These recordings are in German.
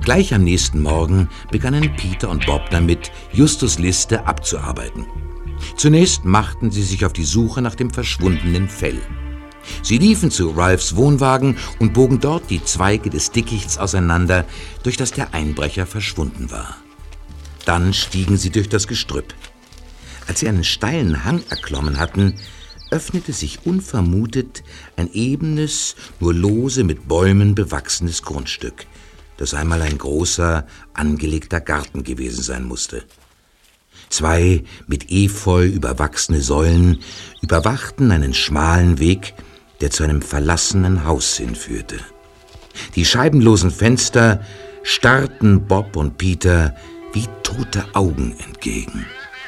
Gleich am nächsten Morgen begannen Peter und Bob damit, Justus' Liste abzuarbeiten. Zunächst machten sie sich auf die Suche nach dem verschwundenen Fell. Sie liefen zu Ralphs Wohnwagen und bogen dort die Zweige des Dickichts auseinander, durch das der Einbrecher verschwunden war. Dann stiegen sie durch das Gestrüpp. Als sie einen steilen Hang erklommen hatten, öffnete sich unvermutet ein ebenes, nur lose mit Bäumen bewachsenes Grundstück, das einmal ein großer, angelegter Garten gewesen sein musste. 2 mit Efeu überwachsene Säulen überwachten einen schmalen Weg, der zu einem verlassenen Haus hinführte. Die scheibenlosen Fenster starrten Bob und Peter wie tote Augen entgegen.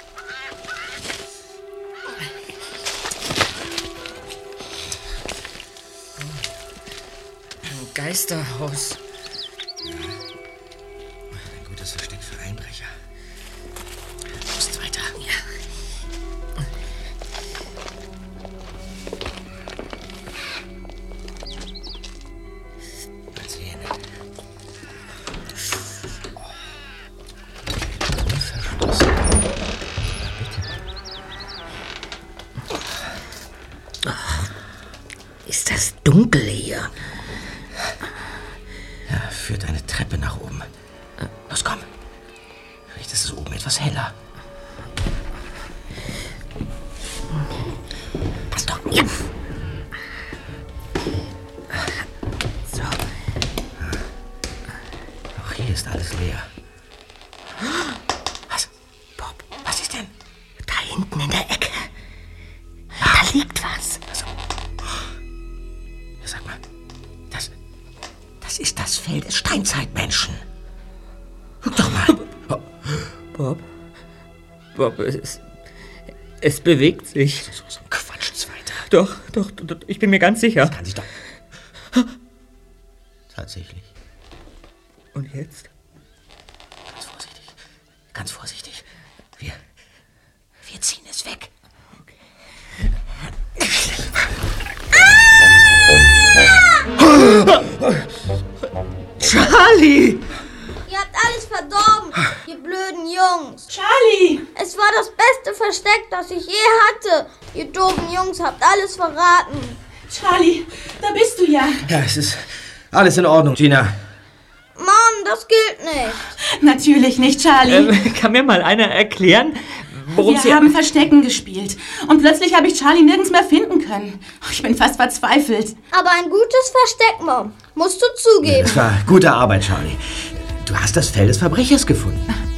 Ein Geisterhaus. Ein gutes Versteck für Einbrecher. Du musst weiter. Ja. Mal sehen. Unverschlossen. Na bitte. Ist das dunkel hier? Ja, führt eine Treppe nach oben. Los, komm. Vielleicht ist es oben etwas heller. Pass doch. Ja. So. Auch hier ist alles leer. Was? Bob, was ist denn? Da hinten in der Ecke. Da liegt was. Also, sag mal, das ist das Fell des Steinzeitmenschen. Guck doch mal. Bob, es bewegt sich. So ein Quatsch, Zweiter. Doch, ich bin mir ganz sicher. Das kann sich doch... Tatsächlich. Und jetzt? Ganz vorsichtig. Wir ziehen es weg. Charlie! Ihr habt alles verdorben, ihr blöden Jungs. Charlie! Es war das beste Versteck, das ich je hatte. Ihr doofen Jungs habt alles verraten. Charlie, da bist du ja. Ja, es ist alles in Ordnung, Gina. Mann, das gilt nicht. Natürlich nicht, Charlie. Kann mir mal einer erklären, worum Wir haben Verstecken gespielt. Und plötzlich habe ich Charlie nirgends mehr finden können. Ich bin fast verzweifelt. Aber ein gutes Versteck, Mom. Musst du zugeben. Das war gute Arbeit, Charlie. Du hast das Fell des Verbrechers gefunden.